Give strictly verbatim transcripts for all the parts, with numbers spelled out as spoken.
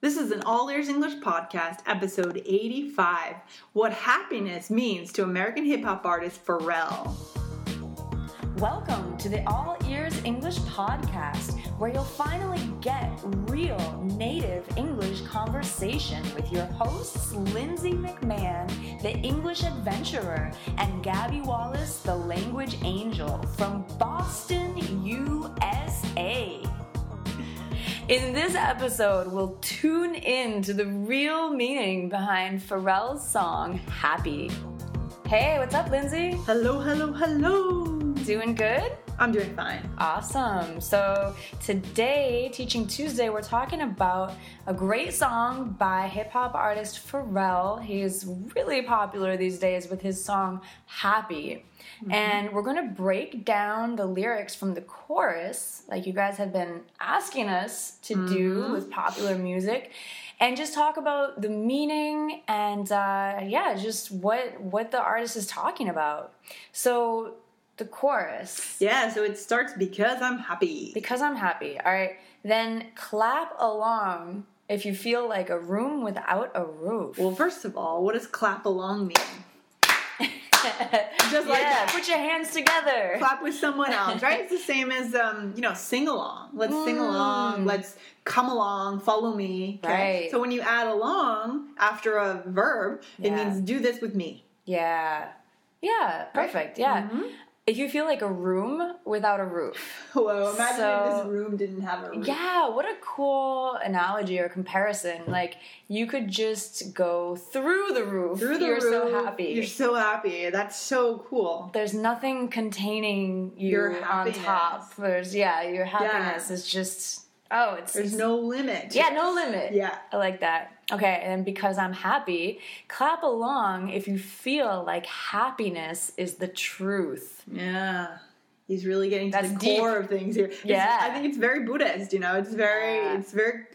This is an All Ears English podcast, episode eighty-five, What Happiness Means to American hip-hop artist Pharrell. Welcome to the All Ears English podcast, where you'll finally get real native English conversation with your hosts, Lindsay McMahon, the English adventurer, and Gabby Wallace, the language angel from Boston, U S A. In this episode, we'll tune in to the real meaning behind Pharrell's song, Happy. Hey, what's up, Lindsay? Hello, hello, hello. Doing good? I'm doing fine. Awesome. So today, Teaching Tuesday, we're talking about a great song by hip-hop artist Pharrell. He is really popular these days with his song, Happy. Mm-hmm. And we're going to break down the lyrics from the chorus, like you guys have been asking us to mm-hmm. do with popular music, and just talk about the meaning and, uh, yeah, just what what the artist is talking about. So the chorus. Yeah, so it starts because I'm happy. Because I'm happy. All right. Then clap along if you feel like a room without a roof. Well, first of all, what does clap along mean? Just like yeah, that. Put your hands together. Clap with someone else, right? It's the same as, um, you know, sing along. Let's mm. sing along. Let's come along. Follow me. Okay? Right. So when you add along after a verb, it yeah. means do this with me. Yeah. Yeah. Perfect. Right? Yeah. Mm-hmm. If you feel like a room without a roof. Whoa, imagine so, if this room didn't have a roof. Yeah, what a cool analogy or comparison. Like, you could just go through the roof. Through the You're roof. You're so happy. You're so happy. That's so cool. There's nothing containing you your on top. There's, yeah, your happiness yeah. is just... Oh, it's... There's it's, no limit. Yeah, no limit. Yeah. I like that. Okay, and because I'm happy, clap along if you feel like happiness is the truth. Yeah. He's really getting to That's the deep. core of things here. It's, Yeah. I think it's very Buddhist, you know. It's very, yeah. it's very...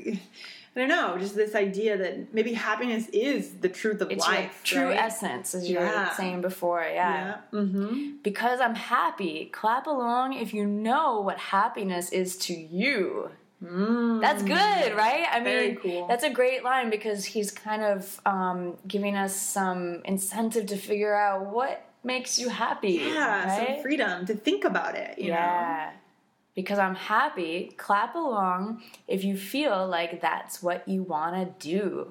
I don't know, just this idea that maybe happiness is the truth of it's life. It's your true right? essence, as you yeah. were saying before. Yeah. yeah. Mm-hmm. Because I'm happy, clap along if you know what happiness is to you. Mm. That's good, right? I mean, Very cool. That's a great line because he's kind of um, giving us some incentive to figure out what makes you happy. Yeah, right? some freedom to think about it, you yeah. know? Because I'm happy, clap along if you feel like that's what you want to do.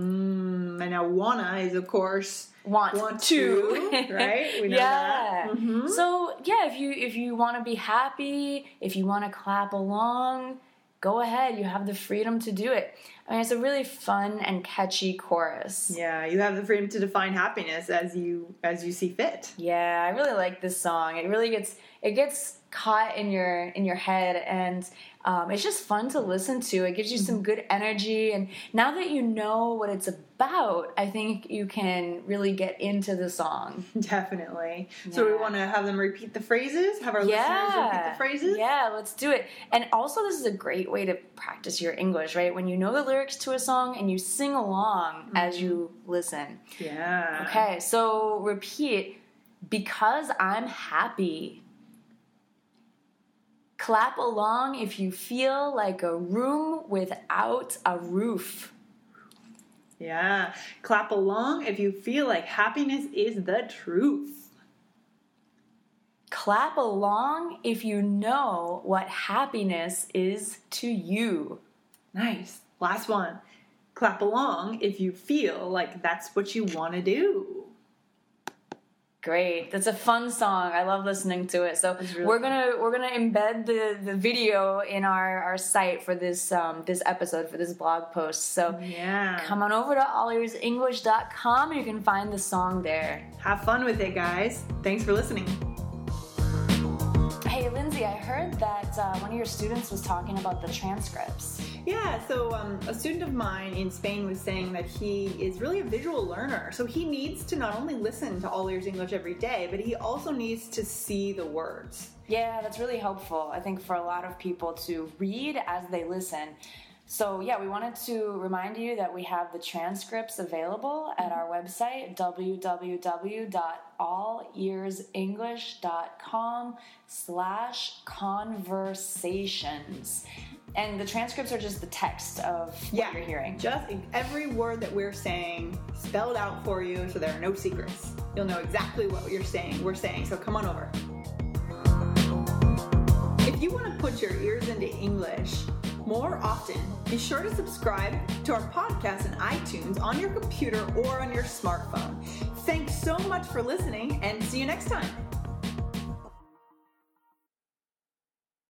Mm. And now wanna is, of course... Want, want to, to right? We know yeah. that. Mm-hmm. So, yeah, if you if you want to be happy, if you want to clap along... Go ahead, you have the freedom to do it. I mean, it's a really fun and catchy chorus. Yeah, you have the freedom to define happiness as you as you see fit. Yeah, I really like this song. It really gets it gets caught in your in your head, and um, it's just fun to listen to. It gives you some good energy, and now that you know what it's about, I think you can really get into the song. Definitely. Yeah. So we want to have them repeat the phrases, have our yeah. listeners repeat the phrases? Yeah, let's do it. And also, this is a great way to practice your English, right? When you know the lyrics to a song and you sing along mm-hmm. as you listen. Yeah. Okay, so repeat, because I'm happy. Clap along if you feel like a room without a roof. Yeah. Clap along if you feel like happiness is the truth. Clap along if you know what happiness is to you. Nice. Last one. Clap along if you feel like that's what you want to do. Great. That's a fun song. I love listening to it. So really we're gonna we're gonna embed the, the video in our, our site for this um, this episode, for this blog post. So yeah. come on over to all ears english dot com and you can find the song there. Have fun with it, guys. Thanks for listening. Hey, Lindsay, I heard that uh, one of your students was talking about the transcripts. Yeah, so um, a student of mine in Spain was saying that he is really a visual learner. So he needs to not only listen to All Ears English every day, but he also needs to see the words. Yeah, that's really helpful, I think, for a lot of people to read as they listen. So, yeah, we wanted to remind you that we have the transcripts available at our website, w w w dot all ears english dot com slash conversations. And the transcripts are just the text of what Yeah, you're hearing. Just every word that we're saying spelled out for you, so there are no secrets. You'll know exactly what you're saying. We're saying. So come on over. If you want to put your ears into English more often, be sure to subscribe to our podcast in iTunes on your computer or on your smartphone. Thanks so much for listening, and see you next time.